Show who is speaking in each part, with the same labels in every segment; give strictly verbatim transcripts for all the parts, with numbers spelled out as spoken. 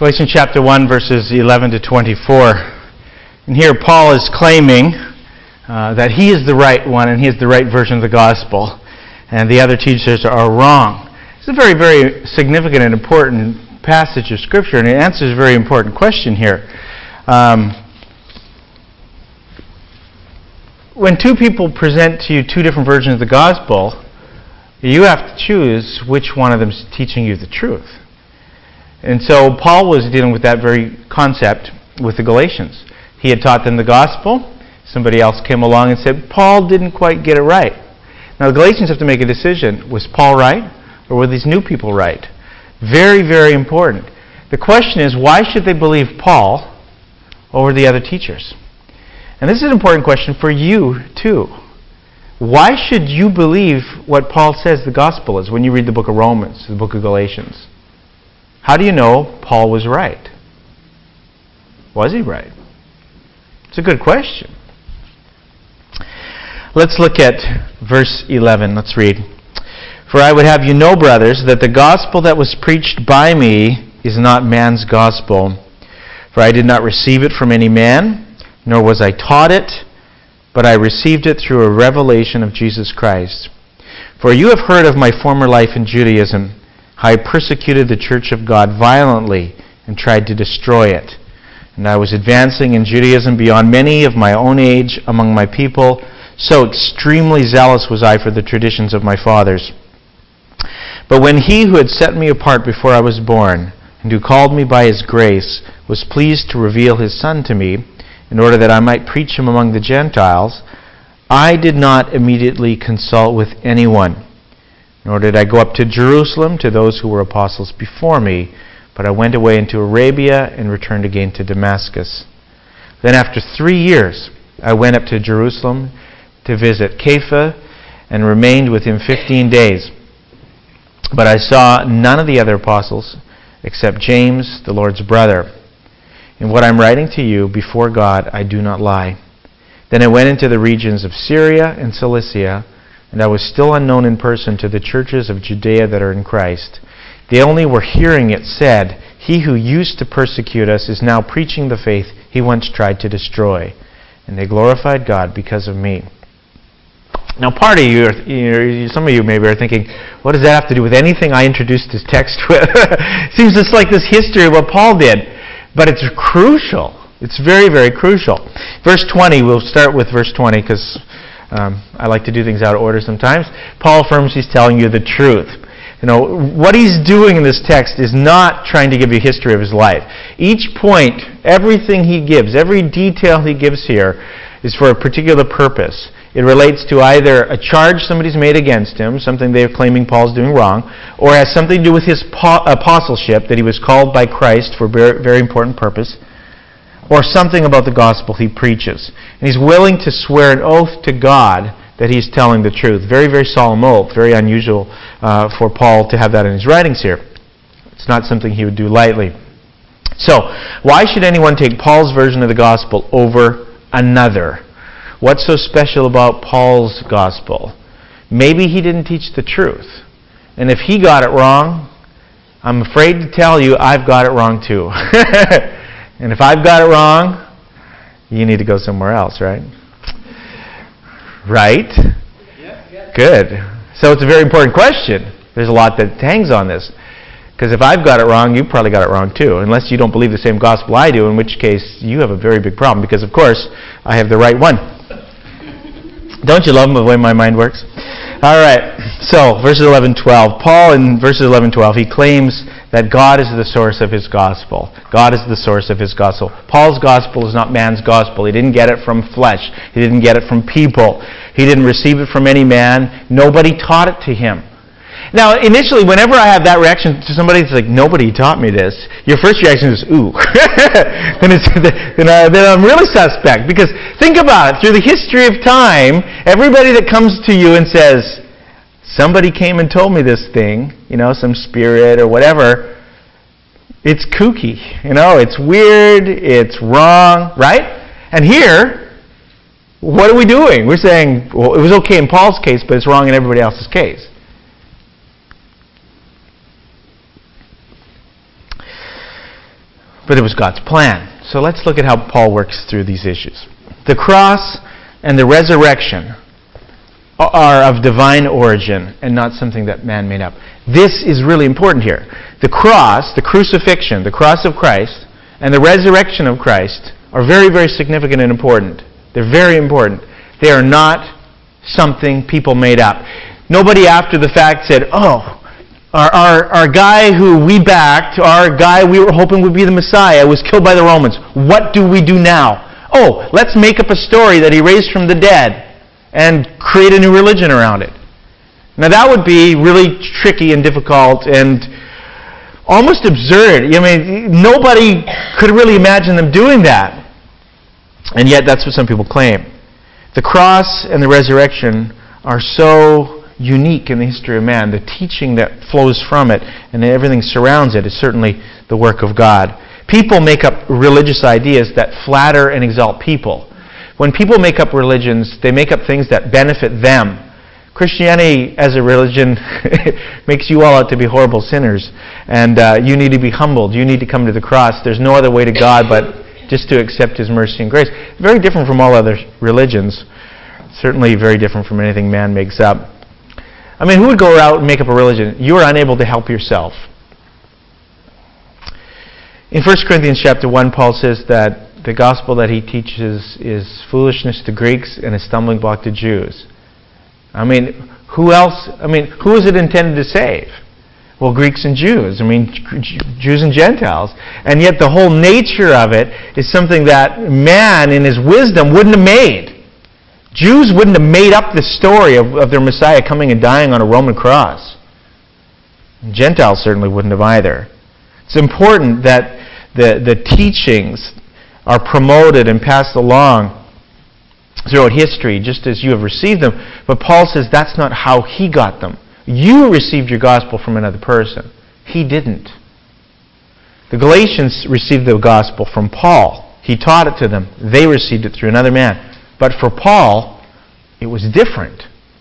Speaker 1: Galatians chapter one, verses eleven to twenty-four. And here Paul is claiming uh, that he is the right one and he is the right version of the gospel, and the other teachers are wrong. It's a very, very significant and important passage of Scripture, and it answers a very important question here. Um, when two people present to you two different versions of the gospel, you have to choose which one of them is teaching you the truth. And so Paul was dealing with that very concept with the Galatians. He had taught them the gospel. Somebody else came along and said, Paul didn't quite get it right. Now the Galatians have to make a decision. Was Paul right, or were these new people right? Very, very important. The question is, why should they believe Paul over the other teachers? And this is an important question for you too. Why should you believe what Paul says the gospel is when you read the book of Romans, the book of Galatians? How do you know Paul was right? Was he right? It's a good question. Let's look at verse eleven. Let's read. For I would have you know, brothers, that the gospel that was preached by me is not man's gospel. For I did not receive it from any man, nor was I taught it, but I received it through a revelation of Jesus Christ. For you have heard of my former life in Judaism, how I persecuted the church of God violently and tried to destroy it. And I was advancing in Judaism beyond many of my own age among my people, so extremely zealous was I for the traditions of my fathers. But when he who had set me apart before I was born, and who called me by his grace, was pleased to reveal his Son to me, in order that I might preach him among the Gentiles, I did not immediately consult with anyone, nor did I go up to Jerusalem to those who were apostles before me, but I went away into Arabia and returned again to Damascus. Then after three years I went up to Jerusalem to visit Kepha and remained with him fifteen days. But I saw none of the other apostles except James, the Lord's brother. In what I'm writing to you before God, I do not lie. Then I went into the regions of Syria and Cilicia, and I was still unknown in person to the churches of Judea that are in Christ. They only were hearing it said, He who used to persecute us is now preaching the faith he once tried to destroy. And they glorified God because of me. Now part of you, are, some of you maybe are thinking, what does that have to do with anything I introduced this text with? Seems just like this history of what Paul did. But it's crucial. It's very, very crucial. Verse twenty, we'll start with verse twenty because um, I like to do things out of order sometimes. Paul affirms he's telling you the truth. You know, what he's doing in this text is not trying to give you a history of his life. Each point, everything he gives, every detail he gives here is for a particular purpose. It relates to either a charge somebody's made against him, something they're claiming Paul's doing wrong, or has something to do with his apostleship, that he was called by Christ for a very, very important purpose, or something about the gospel he preaches. And he's willing to swear an oath to God that he's telling the truth. Very, very solemn oath. Very unusual uh, for Paul to have that in his writings here. It's not something he would do lightly. So, why should anyone take Paul's version of the gospel over another? What's so special about Paul's gospel? Maybe he didn't teach the truth. And if he got it wrong, I'm afraid to tell you I've got it wrong too. And if I've got it wrong, you need to go somewhere else, right? Right? Good. So it's a very important question. There's a lot that hangs on this. Because if I've got it wrong, you probably got it wrong too. Unless you don't believe the same gospel I do, in which case you have a very big problem. Because of course, I have the right one. Don't you love the way my mind works? All right. So, verses eleven twelve. Paul, in verses eleven twelve, he claims that God is the source of his gospel. God is the source of his gospel. Paul's gospel is not man's gospel. He didn't get it from flesh. He didn't get it from people. He didn't receive it from any man. Nobody taught it to him. Now, initially, whenever I have that reaction to somebody, it's like, nobody taught me this. Your first reaction is, ooh. then, it's, then, uh, then I'm really suspect. Because think about it. Through the history of time, everybody that comes to you and says, somebody came and told me this thing, you know, some spirit or whatever, it's kooky. You know, it's weird, it's wrong, right? And here, what are we doing? We're saying, well, it was okay in Paul's case, but it's wrong in everybody else's case. but it was God's plan. So let's look at how Paul works through these issues. The cross and the resurrection are of divine origin and not something that man made up. This is really important here. The cross, the crucifixion, the cross of Christ, and the resurrection of Christ are very, very significant and important. They're very important. They are not something people made up. Nobody after the fact said, oh, our, our, our guy who we backed, our guy we were hoping would be the Messiah, was killed by the Romans. What do we do now? Oh, let's make up a story that he raised from the dead and create a new religion around it. Now that would be really tricky and difficult and almost absurd. I mean, nobody could really imagine them doing that. And yet that's what some people claim. The cross and the resurrection are so unique in the history of man. The teaching that flows from it and everything surrounds it is certainly the work of God. People make up religious ideas that flatter and exalt people. When people make up religions, they make up things that benefit them. Christianity as a religion makes you all out to be horrible sinners, and uh, you need to be humbled. You need to come to the cross. There's no other way to God but just to accept His mercy and grace. Very different from all other religions. Certainly very different from anything man makes up. I mean, who would go out and make up a religion? You are unable to help yourself. In First Corinthians chapter one, Paul says that the gospel that he teaches is foolishness to Greeks and a stumbling block to Jews. I mean, who else? I mean, who is it intended to save? Well, Greeks and Jews. I mean, Jews and Gentiles. And yet the whole nature of it is something that man in his wisdom wouldn't have made. Jews wouldn't have made up the story of, of their Messiah coming and dying on a Roman cross. And Gentiles certainly wouldn't have either. It's important that the, the teachings are promoted and passed along throughout history, just as you have received them. But Paul says that's not how he got them. You received your gospel from another person. He didn't. The Galatians received the gospel from Paul. He taught it to them. They received it through another man. But for Paul, it was different.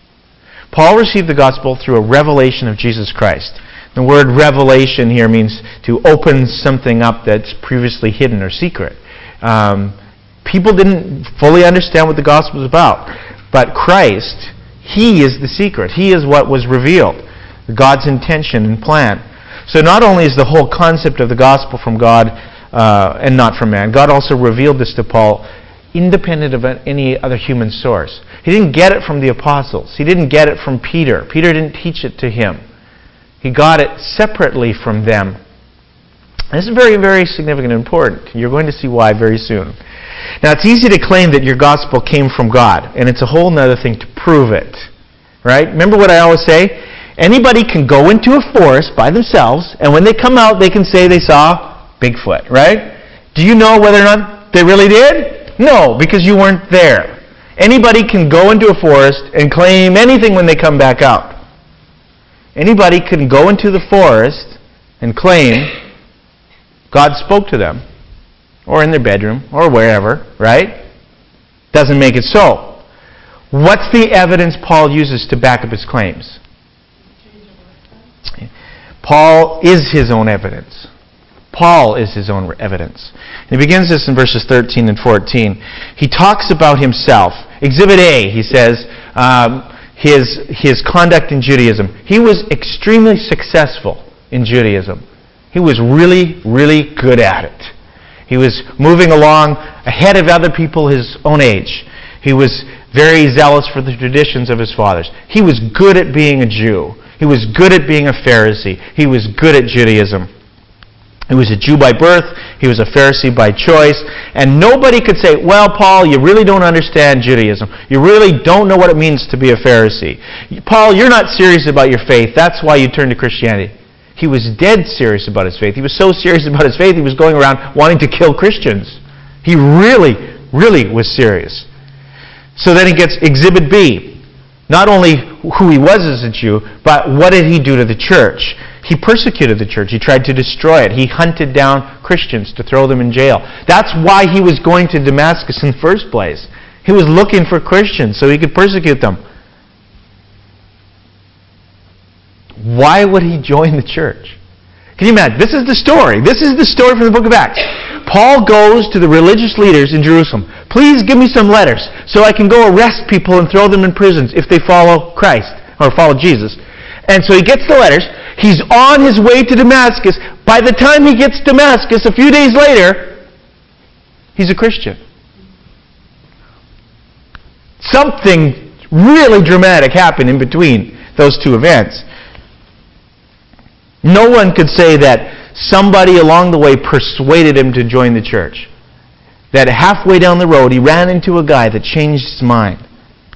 Speaker 1: Paul received the gospel through a revelation of Jesus Christ. The word revelation here means to open something up that's previously hidden or secret. Um, people didn't fully understand what the gospel was about. But Christ, He is the secret. He is what was revealed. God's intention and plan. So not only is the whole concept of the gospel from God uh, and not from man, God also revealed this to Paul independent of any other human source. He didn't get it from the apostles. He didn't get it from Peter. Peter didn't teach it to him. He got it separately from them. This is very, very significant and important. You're going to see why very soon. Now, it's easy to claim that your gospel came from God, and it's a whole other thing to prove it. Right? Remember what I always say? Anybody can go into a forest by themselves, and when they come out, they can say they saw Bigfoot. Right? Do you know whether or not they really did? No, because you weren't there. Anybody can go into a forest and claim anything when they come back out. Anybody can go into the forest and claim God spoke to them, or in their bedroom, or wherever, right? Doesn't make it so. What's the evidence Paul uses to back up his claims? Paul is his own evidence. Paul is his own evidence. And he begins this in verses thirteen and fourteen. He talks about himself. Exhibit A, he says, um, his, his conduct in Judaism. He was extremely successful in Judaism. He was really, really good at it. He was moving along ahead of other people his own age. He was very zealous for the traditions of his fathers. He was good at being a Jew. He was good at being a Pharisee. He was good at Judaism. He was a Jew by birth. He was a Pharisee by choice. And nobody could say, well, Paul, you really don't understand Judaism. You really don't know what it means to be a Pharisee. Paul, you're not serious about your faith. That's why you turned to Christianity. He was dead serious about his faith. He was so serious about his faith, he was going around wanting to kill Christians. He really, really was serious. So then he gets Exhibit B. Not only who he was as a Jew, but what did he do to the church? He persecuted the church. He tried to destroy it. He hunted down Christians to throw them in jail. That's why he was going to Damascus in the first place. He was looking for Christians so he could persecute them. Why would he join the church? Can you imagine? This is the story. This is the story from the book of Acts. Paul goes to the religious leaders in Jerusalem. Please give me some letters so I can go arrest people and throw them in prisons if they follow Christ or follow Jesus. And so he gets the letters. He's on his way to Damascus. By the time he gets to Damascus, a few days later, he's a Christian. Something really dramatic happened in between those two events. No one could say that somebody along the way persuaded him to join the church. That halfway down the road, he ran into a guy that changed his mind.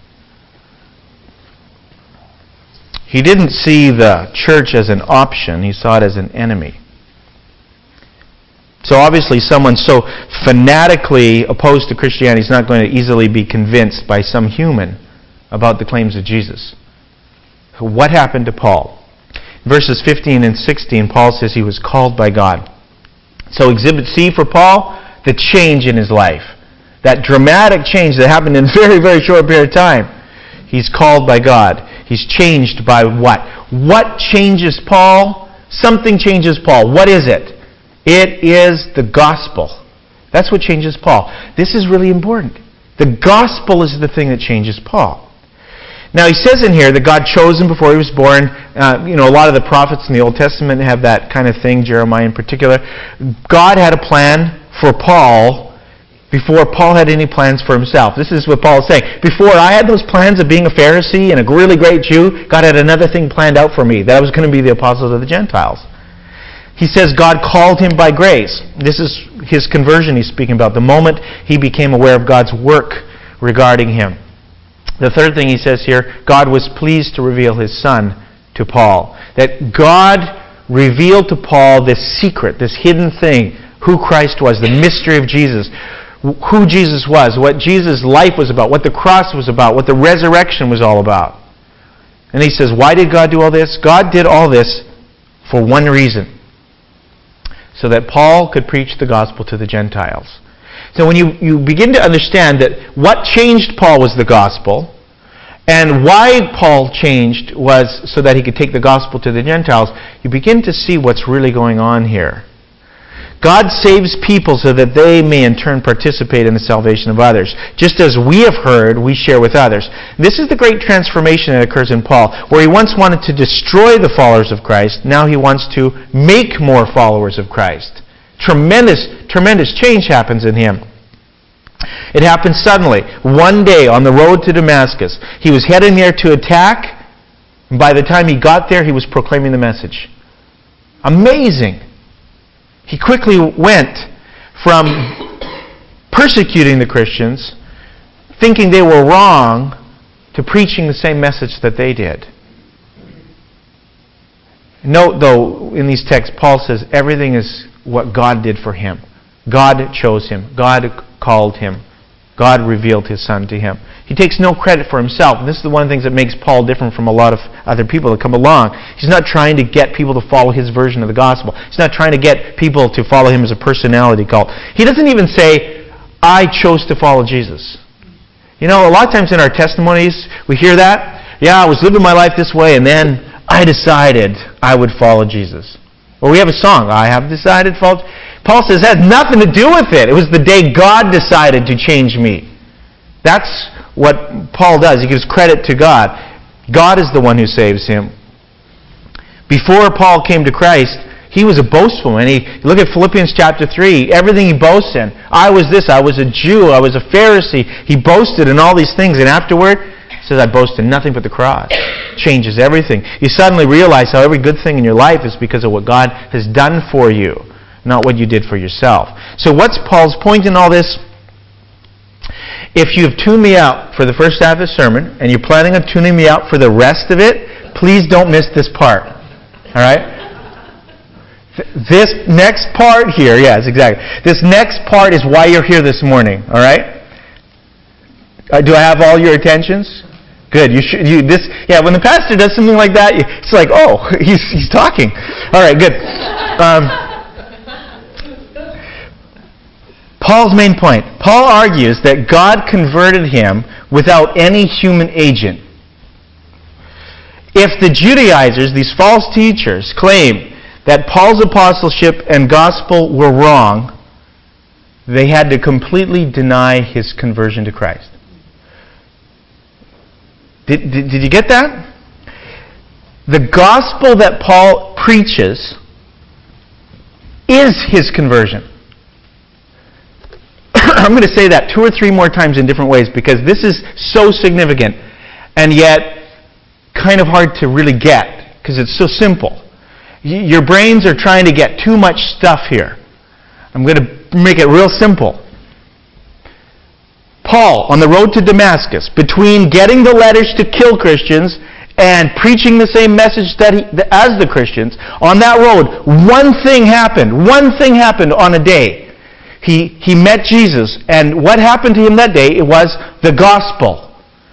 Speaker 1: He didn't see the church as an option. He saw it as an enemy. So obviously someone so fanatically opposed to Christianity is not going to easily be convinced by some human about the claims of Jesus. What happened to Paul? Verses fifteen and sixteen, Paul says he was called by God. So exhibit C for Paul, the change in his life. That dramatic change that happened in a very, very short period of time. He's called by God. He's changed by what? What changes Paul? Something changes Paul. What is it? It is the gospel. That's what changes Paul. This is really important. The gospel is the thing that changes Paul. Now he says in here that God chose him before he was born. Uh, you know, a lot of the prophets in the Old Testament have that kind of thing, Jeremiah in particular. God had a plan for Paul before Paul had any plans for himself. This is what Paul is saying. Before I had those plans of being a Pharisee and a really great Jew, God had another thing planned out for me, that I was going to be the apostle of the Gentiles. He says God called him by grace. This is his conversion he's speaking about, the moment he became aware of God's work regarding him. The third thing he says here, God was pleased to reveal his Son to Paul. That God revealed to Paul this secret, this hidden thing, who Christ was, the mystery of Jesus, who Jesus was, what Jesus' life was about, what the cross was about, what the resurrection was all about. And he says, why did God do all this? God did all this for one reason. So that Paul could preach the gospel to the Gentiles. So when you, you begin to understand that what changed Paul was the gospel, and why Paul changed was so that he could take the gospel to the Gentiles, you begin to see what's really going on here. God saves people so that they may in turn participate in the salvation of others. Just as we have heard, we share with others. This is the great transformation that occurs in Paul, where he once wanted to destroy the followers of Christ, now he wants to make more followers of Christ. Tremendous, tremendous change happens in him. It happened suddenly. One day on the road to Damascus, he was heading there to attack, and by the time he got there, he was proclaiming the message. Amazing. He quickly went from persecuting the Christians, thinking they were wrong, to preaching the same message that they did. Note, though, in these texts, Paul says everything is what God did for him. God chose him. God called him. God revealed his Son to him. He takes no credit for himself. And this is the one of the things that makes Paul different from a lot of other people that come along. He's not trying to get people to follow his version of the gospel. He's not trying to get people to follow him as a personality cult. He doesn't even say, I chose to follow Jesus. You know, a lot of times in our testimonies, we hear that. Yeah, I was living my life this way, and then I decided I would follow Jesus. Or we have a song, I have decided to follow. Paul says that had nothing to do with it. It was the day God decided to change me. That's what Paul does. He gives credit to God. God is the one who saves him. Before Paul came to Christ, he was a boastful man. He, look at Philippians chapter three. Everything he boasts in. I was this. I was a Jew. I was a Pharisee. He boasted in all these things. And afterward, he says, I boast in nothing but the cross. Changes everything. You suddenly realize how every good thing in your life is because of what God has done for you, not what you did for yourself. So what's Paul's point in all this? If you've tuned me out for the first half of the sermon, and you're planning on tuning me out for the rest of it, please don't miss this part. All right? This next part here, yes, exactly. This next part is why you're here this morning. All right? Uh, do I have all your attentions? Good. You should. You this. Yeah. When the pastor does something like that, it's like, oh, he's he's talking. All right. Good. Um, Paul's main point. Paul argues that God converted him without any human agent. If the Judaizers, these false teachers, claim that Paul's apostleship and gospel were wrong, they had to completely deny his conversion to Christ. Did, did, did you get that? The gospel that Paul preaches is his conversion. I'm going to say that two or three more times in different ways because this is so significant and yet kind of hard to really get because it's so simple. Your brains are trying to get too much stuff here. I'm going to make it real simple. Paul, on the road to Damascus, between getting the letters to kill Christians and preaching the same message that he, as the Christians, on that road, one thing happened. One thing happened on a day. He, he met Jesus, and what happened to him that day? It was the gospel.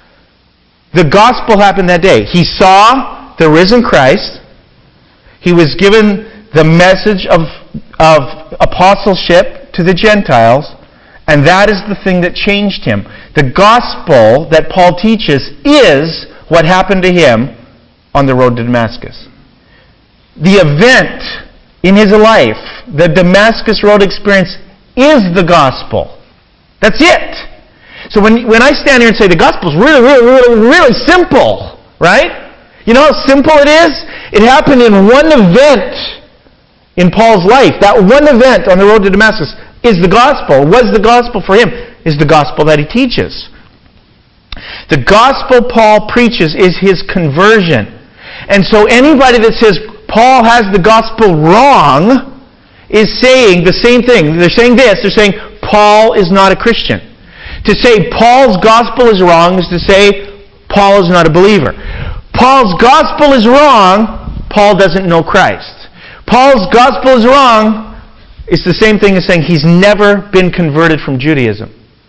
Speaker 1: The gospel happened that day. He saw the risen Christ. He was given the message of, of apostleship to the Gentiles, and that is the thing that changed him. The gospel that Paul teaches is what happened to him on the road to Damascus. The event in his life, the Damascus Road experience, is the gospel. That's it. So when, when I stand here and say the gospel is really, really, really, really simple, right? You know how simple it is? It happened in one event in Paul's life. That one event on the road to Damascus is the gospel. Was the gospel for him? Is the gospel that he teaches. The gospel Paul preaches is his conversion. And so anybody that says Paul has the gospel wrong is saying the same thing. They're saying this. They're saying Paul is not a Christian. To say Paul's gospel is wrong is to say Paul is not a believer. Paul's gospel is wrong. Paul doesn't know Christ. Paul's gospel is wrong. It's the same thing as saying he's never been converted from Judaism.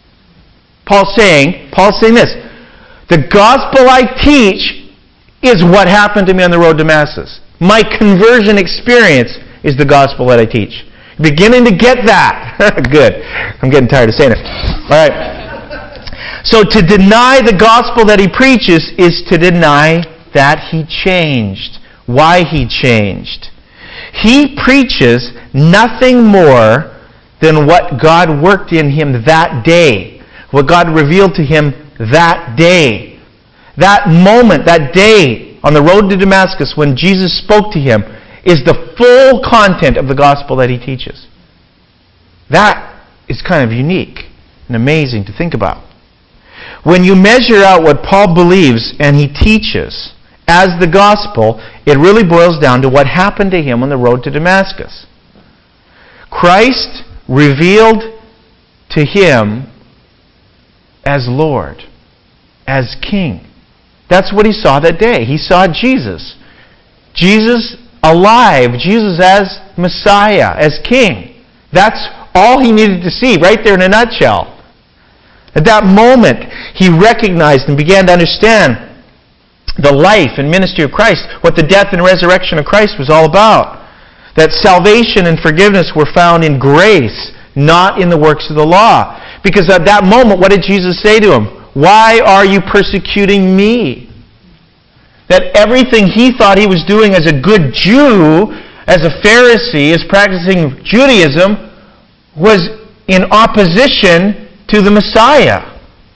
Speaker 1: Paul's saying, Paul's saying this, the gospel I teach is what happened to me on the road to Damascus. My conversion experience is the gospel that I teach. Beginning to get that. Good. I'm getting tired of saying it. All right. So to deny the gospel that he preaches is to deny that he changed. Why he changed. He preaches nothing more than what God worked in him that day. What God revealed to him that day. That moment, that day on the road to Damascus when Jesus spoke to him is the full content of the gospel that he teaches. That is kind of unique and amazing to think about. When you measure out what Paul believes and he teaches as the gospel, it really boils down to what happened to him on the road to Damascus. Christ revealed to him as Lord, as King. That's what he saw that day. He saw Jesus. Jesus alive. Jesus as Messiah, as King. That's all he needed to see, right there in a nutshell. At that moment, he recognized and began to understand the life and ministry of Christ, what the death and resurrection of Christ was all about. That salvation and forgiveness were found in grace, not in the works of the law. Because at that moment, what did Jesus say to him? Why are you persecuting me? That everything he thought he was doing as a good Jew, as a Pharisee, as practicing Judaism, was in opposition to the Messiah.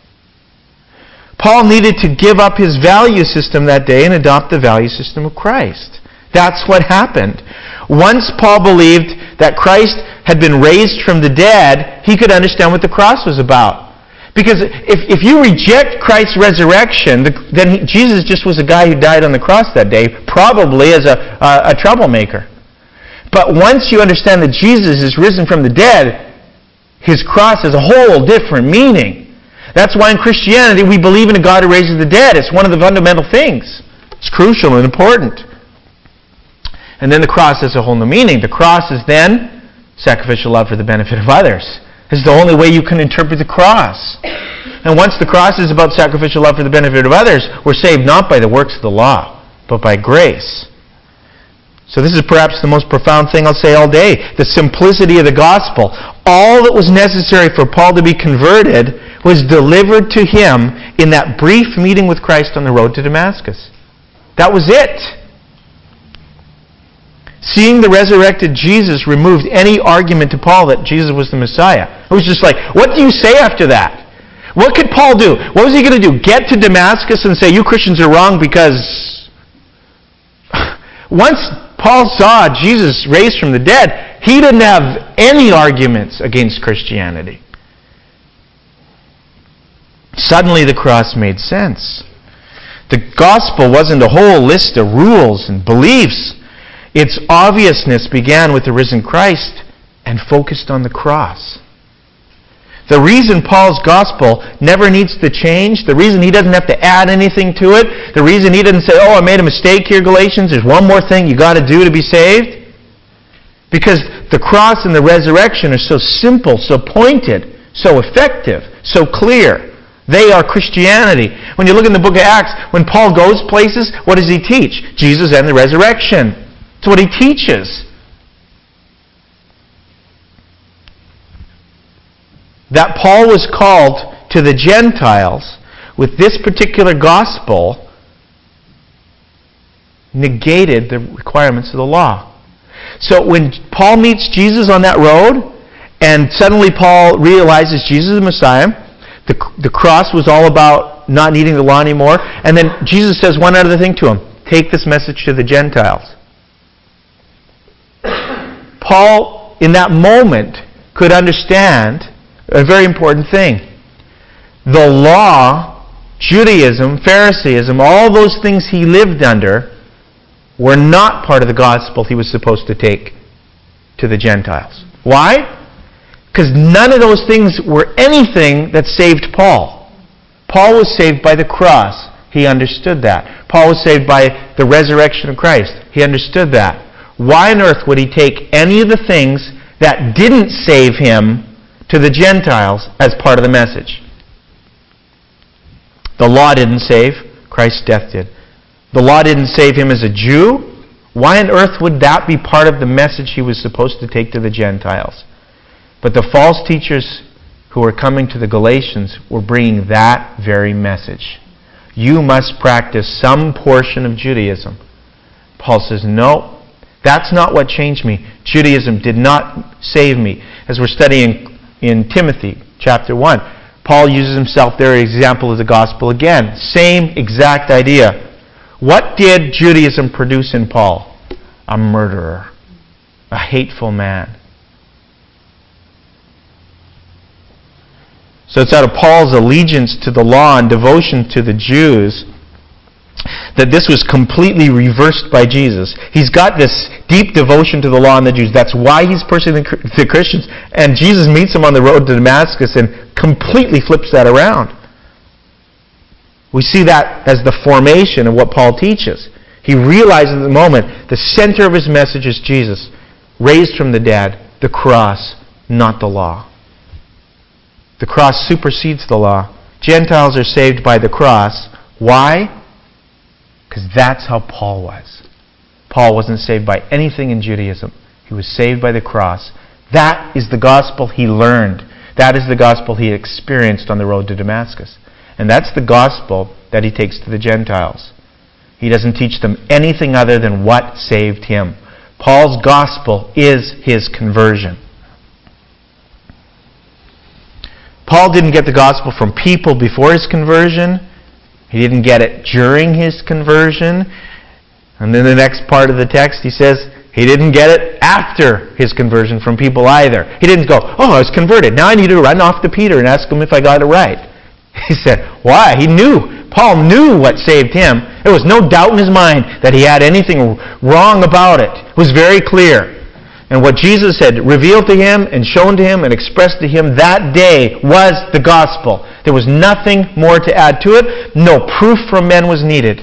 Speaker 1: Paul needed to give up his value system that day and adopt the value system of Christ. That's what happened. Once Paul believed that Christ had been raised from the dead, he could understand what the cross was about. Because if, if you reject Christ's resurrection, then he, Jesus just was a guy who died on the cross that day, probably as a, a, a troublemaker. But once you understand that Jesus is risen from the dead, his cross has a whole different meaning. That's why in Christianity we believe in a God who raises the dead. It's one of the fundamental things. It's crucial and important. And then the cross has a whole new meaning. The cross is then sacrificial love for the benefit of others. It's the only way you can interpret the cross. And once the cross is about sacrificial love for the benefit of others, we're saved not by the works of the law, but by grace. So this is perhaps the most profound thing I'll say all day. The simplicity of the gospel. All that was necessary for Paul to be converted was delivered to him in that brief meeting with Christ on the road to Damascus. That was it. Seeing the resurrected Jesus removed any argument to Paul that Jesus was the Messiah. It was just like, what do you say after that? What could Paul do? What was he going to do? Get to Damascus and say, you Christians are wrong because... Once Paul saw Jesus raised from the dead, he didn't have any arguments against Christianity. Suddenly the cross made sense. The gospel wasn't a whole list of rules and beliefs. Its obviousness began with the risen Christ and focused on the cross. The reason Paul's gospel never needs to change, the reason he doesn't have to add anything to it, the reason he doesn't say, oh, I made a mistake here, Galatians, there's one more thing you got to do to be saved. Because the cross and the resurrection are so simple, so pointed, so effective, so clear. They are Christianity. When you look in the book of Acts, when Paul goes places, what does he teach? Jesus and the resurrection. That's what he teaches. That Paul was called to the Gentiles with this particular gospel negated the requirements of the law. So when Paul meets Jesus on that road, and suddenly Paul realizes Jesus is the Messiah, the, the cross was all about not needing the law anymore, and then Jesus says one other thing to him, take this message to the Gentiles. Paul, in that moment, could understand a very important thing. The law, Judaism, Pharisaism, all those things he lived under were not part of the gospel he was supposed to take to the Gentiles. Why? Because none of those things were anything that saved Paul. Paul was saved by the cross. He understood that. Paul was saved by the resurrection of Christ. He understood that. Why on earth would he take any of the things that didn't save him to the Gentiles as part of the message? The law didn't save. Christ's death did. The law didn't save him as a Jew. Why on earth would that be part of the message he was supposed to take to the Gentiles? But the false teachers who were coming to the Galatians were bringing that very message. You must practice some portion of Judaism. Paul says, no, that's not what changed me. Judaism did not save me. As we're studying in Timothy chapter one, Paul uses himself there as an example of the gospel again. Same exact idea. What did Judaism produce in Paul? A murderer. A hateful man. So it's out of Paul's allegiance to the law and devotion to the Jews that this was completely reversed by Jesus. He's got this deep devotion to the law and the Jews. That's why he's persecuting the Christians. And Jesus meets him on the road to Damascus and completely flips that around. We see that as the formation of what Paul teaches. He realizes at the moment the center of his message is Jesus, raised from the dead, the cross, not the law. The cross supersedes the law. Gentiles are saved by the cross. Why? Because that's how Paul was. Paul wasn't saved by anything in Judaism. He was saved by the cross. That is the gospel he learned. That is the gospel he experienced on the road to Damascus. And that's the gospel that he takes to the Gentiles. He doesn't teach them anything other than what saved him. Paul's gospel is his conversion. Paul didn't get the gospel from people before his conversion. He didn't get it during his conversion. And then the next part of the text, he says, he didn't get it after his conversion from people either. He didn't go, oh, I was converted. Now I need to run off to Peter and ask him if I got it right. He said, why? He knew. Paul knew what saved him. There was no doubt in his mind that he had anything wrong about it. It was very clear. And what Jesus had revealed to him and shown to him and expressed to him that day was the gospel. There was nothing more to add to it. No proof from men was needed.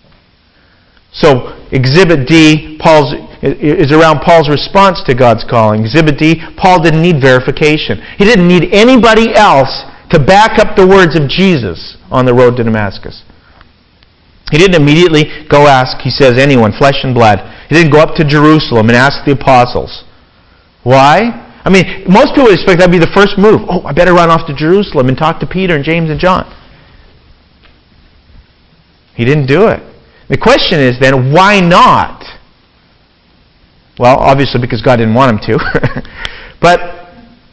Speaker 1: So Exhibit D Paul's, is around Paul's response to God's calling. Exhibit D, Paul didn't need verification. He didn't need anybody else to back up the words of Jesus on the road to Damascus. He didn't immediately go ask, he says, anyone, flesh and blood. He didn't go up to Jerusalem and ask the apostles. Why? I mean, most people would expect that would be the first move. Oh, I better run off to Jerusalem and talk to Peter and James and John. He didn't do it. The question is then, why not? Well, obviously because God didn't want him to. But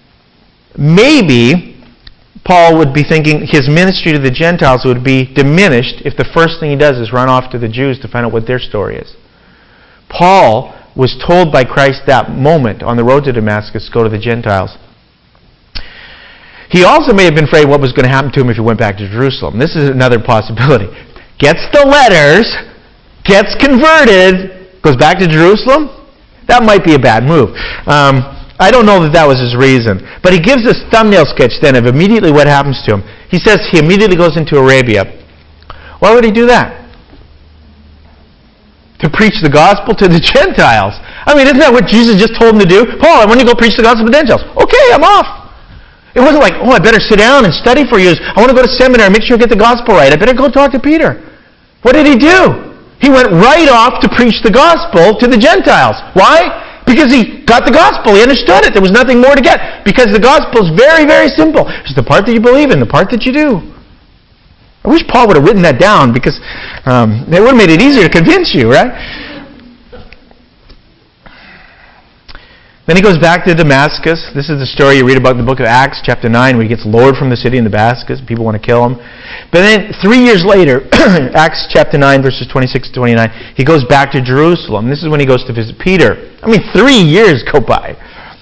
Speaker 1: maybe Paul would be thinking his ministry to the Gentiles would be diminished if the first thing he does is run off to the Jews to find out what their story is. Paul was told by Christ that moment on the road to Damascus, go to the Gentiles. He also may have been afraid what was going to happen to him if he went back to Jerusalem. This is another possibility. Gets the letters, gets converted, goes back to Jerusalem. That might be a bad move. Um, I don't know that that was his reason. But he gives this thumbnail sketch then of immediately what happens to him. He says he immediately goes into Arabia. Why would he do that? To preach the gospel to the Gentiles. I mean, isn't that what Jesus just told him to do? Paul, I want to go preach the gospel to the Gentiles. Okay, I'm off. It wasn't like, oh, I better sit down and study for years. I want to go to seminary, make sure I get the gospel right. I better go talk to Peter. What did he do? He went right off to preach the gospel to the Gentiles. Why? Because he got the gospel. He understood it. There was nothing more to get. Because the gospel is very, very simple. It's the part that you believe in, the part that you do. I wish Paul would have written that down because um, it would have made it easier to convince you, right? Then he goes back to Damascus. This is the story you read about in the book of Acts, chapter nine, where he gets lured from the city in Damascus. People want to kill him. But then three years later, Acts chapter nine, verses twenty-six to twenty-nine, he goes back to Jerusalem. This is when he goes to visit Peter. I mean, three years go by.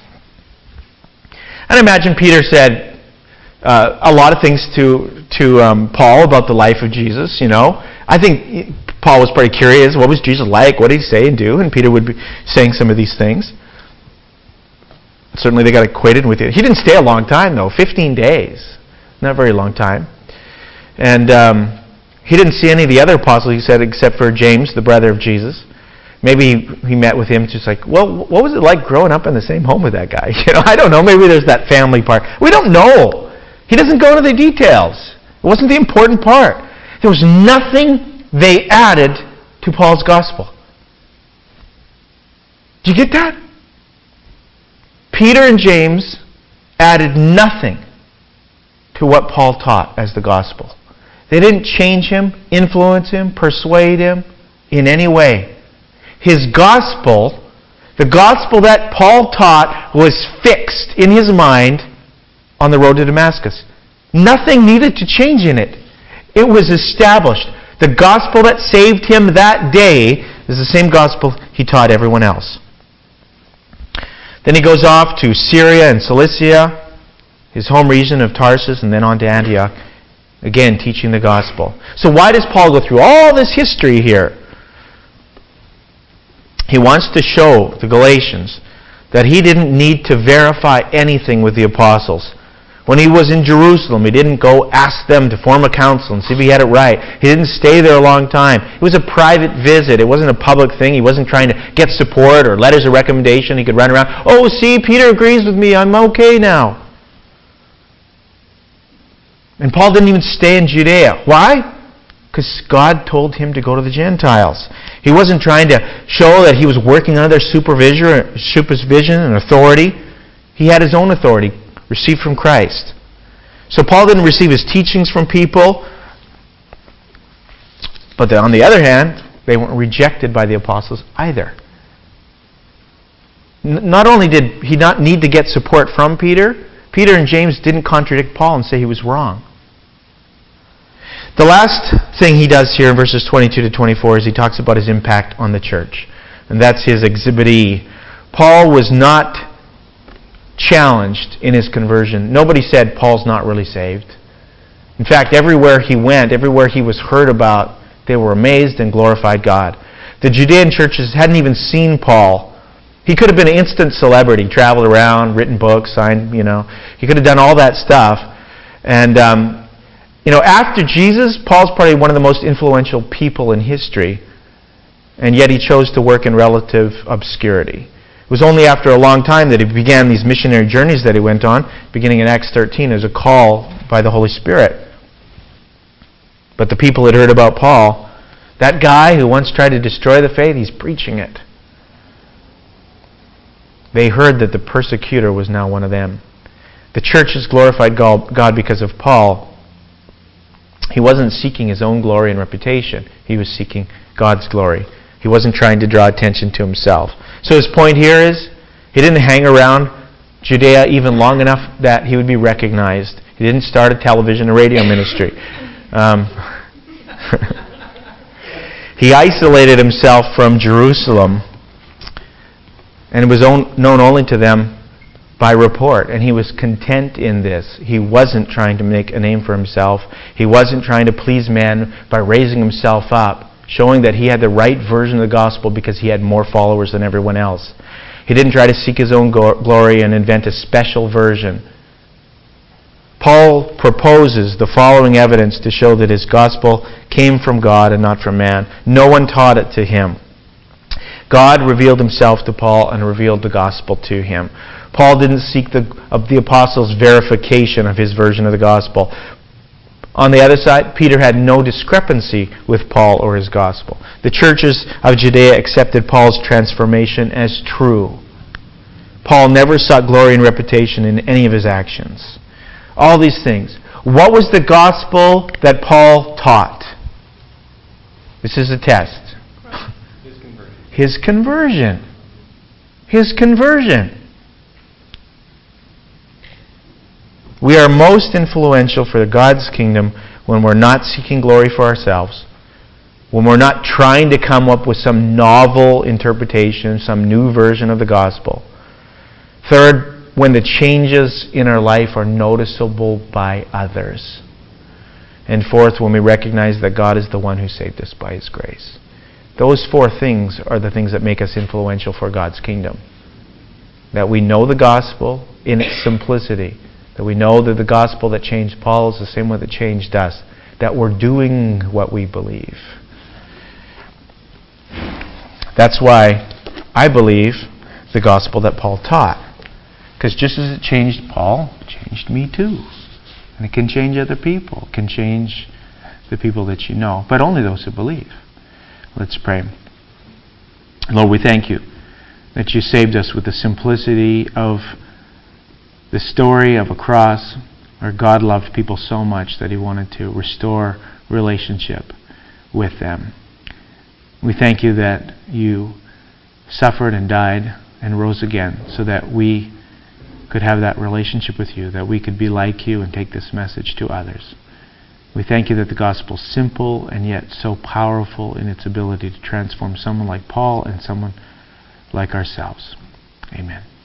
Speaker 1: And I imagine Peter said uh, a lot of things to, to um, Paul about the life of Jesus, you know. I think Paul was pretty curious. What was Jesus like? What did he say and do? And Peter would be saying some of these things. Certainly they got acquainted with it. He didn't stay a long time, though. Fifteen days. Not a very long time. And um, he didn't see any of the other apostles, he said, except for James, the brother of Jesus. Maybe he met with him just like, well, what was it like growing up in the same home with that guy? You know, I don't know. Maybe there's that family part. We don't know. He doesn't go into the details. It wasn't the important part. There was nothing they added to Paul's gospel. Do you get that? Peter and James added nothing to what Paul taught as the gospel. They didn't change him, influence him, persuade him in any way. His gospel, the gospel that Paul taught, was fixed in his mind on the road to Damascus. Nothing needed to change in it. It was established. The gospel that saved him that day is the same gospel he taught everyone else. Then he goes off to Syria and Cilicia, his home region of Tarsus, and then on to Antioch, again teaching the gospel. So why does Paul go through all this history here? He wants to show the Galatians that he didn't need to verify anything with the apostles. When he was in Jerusalem, he didn't go ask them to form a council and see if he had it right. He didn't stay there a long time. It was a private visit. It wasn't a public thing. He wasn't trying to get support or letters of recommendation. He could run around, oh, see, Peter agrees with me. I'm okay now. And Paul didn't even stay in Judea. Why? Because God told him to go to the Gentiles. He wasn't trying to show that he was working under their supervision, supervision and authority. He had his own authority, received from Christ. So Paul didn't receive his teachings from people. But on the other hand, they weren't rejected by the apostles either. N- not only did he not need to get support from Peter, Peter and James didn't contradict Paul and say he was wrong. The last thing he does here in verses twenty-two to twenty-four is he talks about his impact on the church. And that's his exhibit E. Paul was not challenged in his conversion. Nobody said Paul's not really saved. In fact, everywhere he went, everywhere he was heard about, they were amazed and glorified God. The Judean churches hadn't even seen Paul. He could have been an instant celebrity, traveled around, written books, signed, you know. He could have done all that stuff. And, um, you know, after Jesus, Paul's probably one of the most influential people in history. And yet he chose to work in relative obscurity. It was only after a long time that he began these missionary journeys that he went on, beginning in Acts thirteen as a call by the Holy Spirit. But the people had heard about Paul. That guy who once tried to destroy the faith, he's preaching it. They heard that the persecutor was now one of them. The church has glorified God because of Paul. He wasn't seeking his own glory and reputation. He was seeking God's glory He wasn't trying to draw attention to himself. So his point here is, he didn't hang around Judea even long enough that he would be recognized. He didn't start a television or radio ministry. Um, he isolated himself from Jerusalem, and it was on, known only to them by report, and he was content in this. He wasn't trying to make a name for himself. He wasn't trying to please men by raising himself up, showing that he had the right version of the gospel because he had more followers than everyone else. He didn't try to seek his own glory and invent a special version. Paul proposes the following evidence to show that his gospel came from God and not from man. No one taught it to him. God revealed himself to Paul and revealed the gospel to him. Paul didn't seek the, of the apostles' verification of his version of the gospel. On the other side, Peter had no discrepancy with Paul or his gospel. The churches of Judea accepted Paul's transformation as true. Paul never sought glory and reputation in any of his actions. All these things. What was the gospel that Paul taught? This is a test.
Speaker 2: His conversion.
Speaker 1: His conversion. His conversion. We are most influential for God's kingdom when we're not seeking glory for ourselves, when we're not trying to come up with some novel interpretation, some new version of the gospel. Third, when the changes in our life are noticeable by others. And fourth, when we recognize that God is the one who saved us by His grace. Those four things are the things that make us influential for God's kingdom. That we know the gospel in its simplicity. That we know that the gospel that changed Paul is the same one that changed us. That we're doing what we believe. That's why I believe the gospel that Paul taught. Because just as it changed Paul, it changed me too. And it can change other people. It can change the people that you know. But only those who believe. Let's pray. Lord, we thank you that you saved us with the simplicity of the story of a cross where God loved people so much that He wanted to restore relationship with them. We thank you that you suffered and died and rose again so that we could have that relationship with you, that we could be like you and take this message to others. We thank you that the gospel is simple and yet so powerful in its ability to transform someone like Paul and someone like ourselves. Amen.